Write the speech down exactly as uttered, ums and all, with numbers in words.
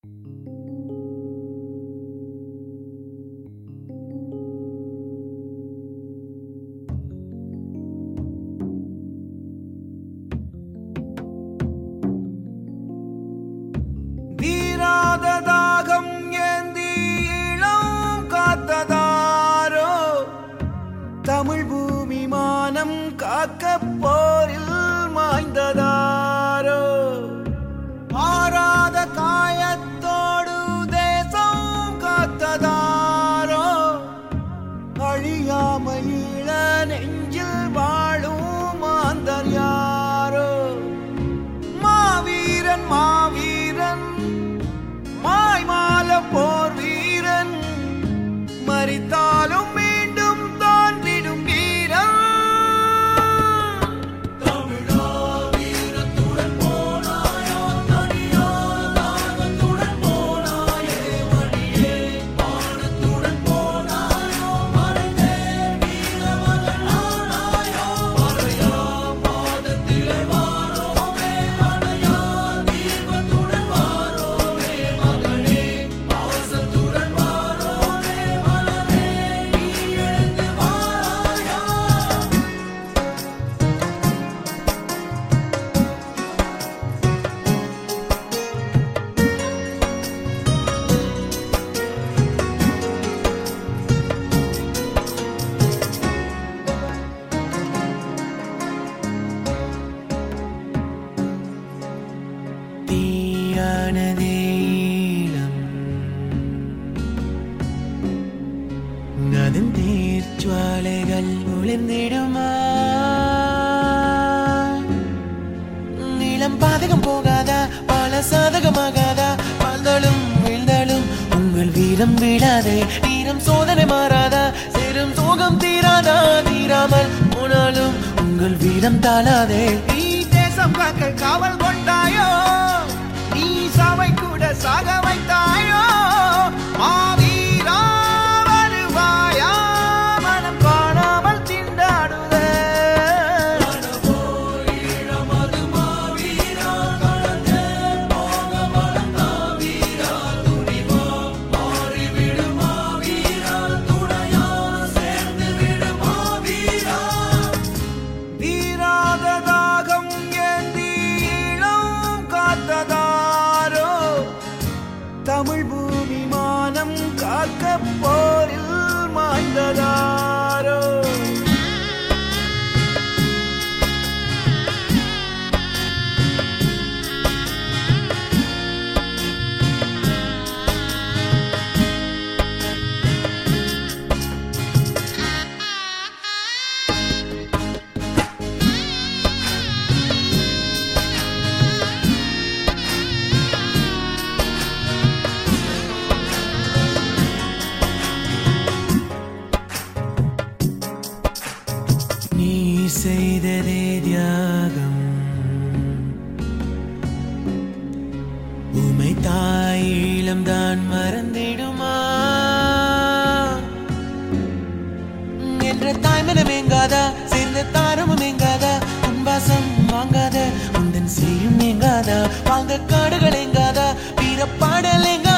தமிழ் பூமி மானம் காக்க போரில் மாய்ந்ததாரோ ஆறாத காயத்தோடு தேசம் காத்ததாரோ அழியாமல் ஈழ நெஞ்சில் வாழும் மாந்தர் யாரோ மாவீரன் மாவீரன் மாய்மால போர் வீரன் மரித்தாலும் ஜுவாலைகள் ஒளிர்ந்திடுமா நீளம் பாதகம் போகாதா பல சாதகமாகாதா வாழ்ந்தாலும் வீழ்ந்தாலும் உங்கள் வீரம் வீழாதே நீரம் சோதனை மாறாதா சேரும் சோகம் தீராதா தீராமல் போனாலும் உங்கள் வீரம் தாழாதே நீ தேசம் காக்க காவல் கொண்டாயோ நீ சாவை கூட சாக வைத்தாயோ மாவீரா தமிழ் பூமி மானம் காக்க போரில் மாய்ந்ததாரோ செய்ததே தியாகம் உமை தாயிலம் தான் மறந்திடுமா என்ற தாய்மனம் எங்காதா சேர்ந்த தாரமும் எங்காதா உன்வாசம் வாங்காத உந்தன் செய்யும் எங்காதா வாழ்ந்த காடுகள் எங்காதா வீரப்பாடல் எங்காதா